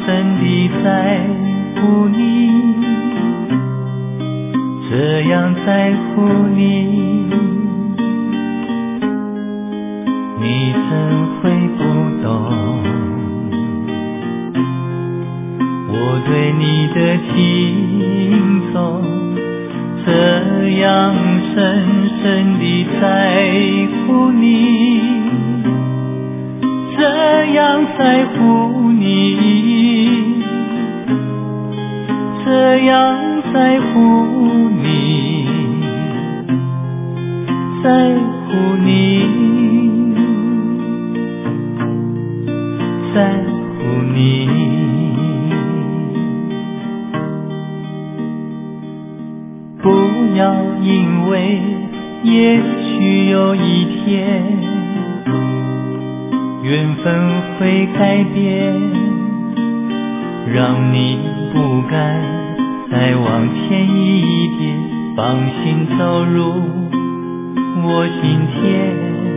深地在乎你，这样在乎你，你怎会不懂我对你的情衷，这样深深地在乎你，这样在乎你，这样在乎你，在乎你，在乎你。不要因为也许有一天缘分会改变，让你不敢再往前一点，放心走入我心田。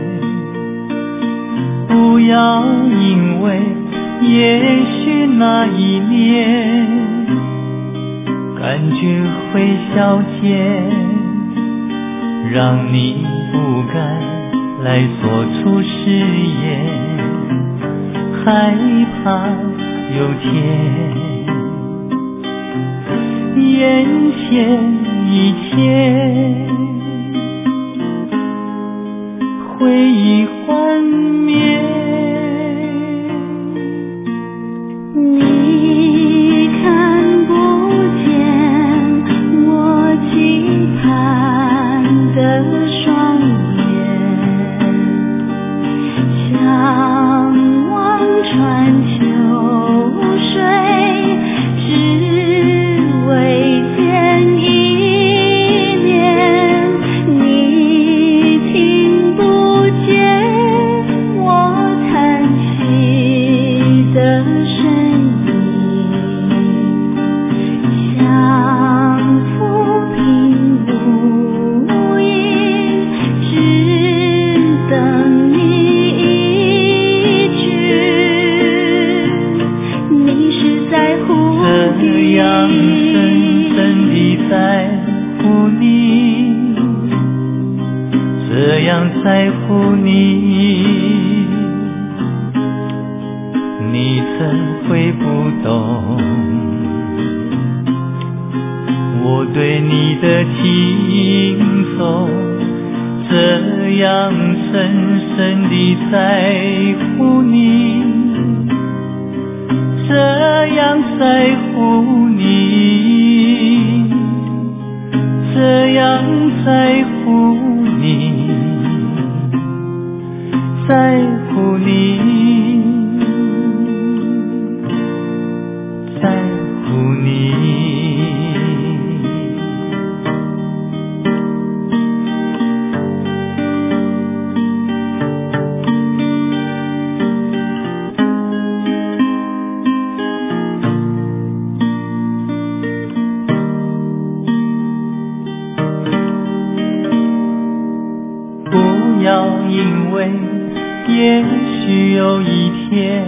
不要因为也许那一年感觉会消减，让你不敢来说出誓言，害怕有天眼前一切回忆幻灭。 你看不见我期盼的双眼，向往穿秋水，只为见一面。你听不见我叹息的声音，像浮萍无影，只等你一句，你是在乎这样深深地在乎你，这样在乎你，你怎会不懂我对你的情衷，这样深深地在乎你，这样在乎你，这样在乎你，在乎你，在乎你。不要因为也许有一天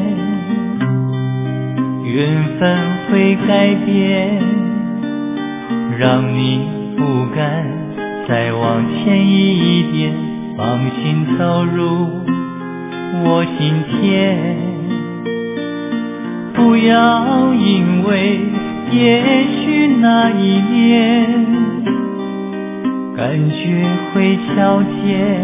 缘分会改变，让你不敢再往前一点，放心走入我心田。不要因为也许那一年感觉会消减，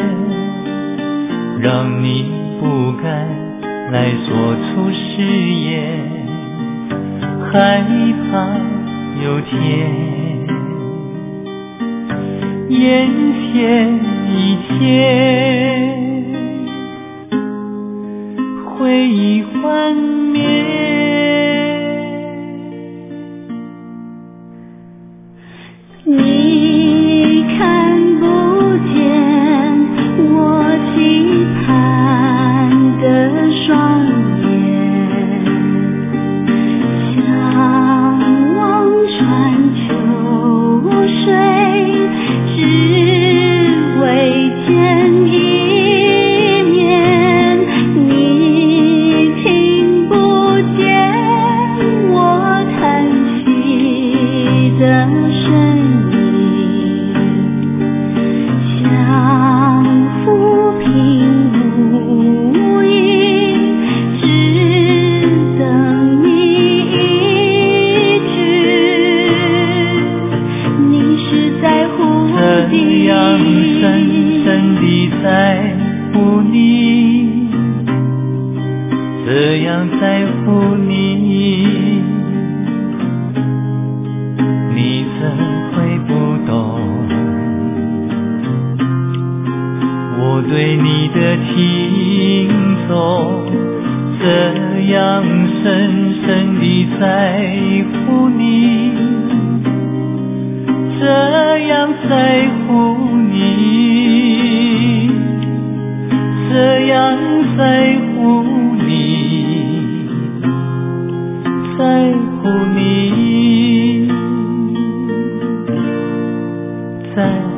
让你不敢来说出誓言，害怕有天眼前一切回忆幻灭。 你看不见我期盼的双眼，向往穿秋水，只为见一面。你听不样深深地在乎你，这样在乎你，你怎会不懂我对你的情衷，这样深深地在乎你，这样在乎你，这样在乎你，在乎你，在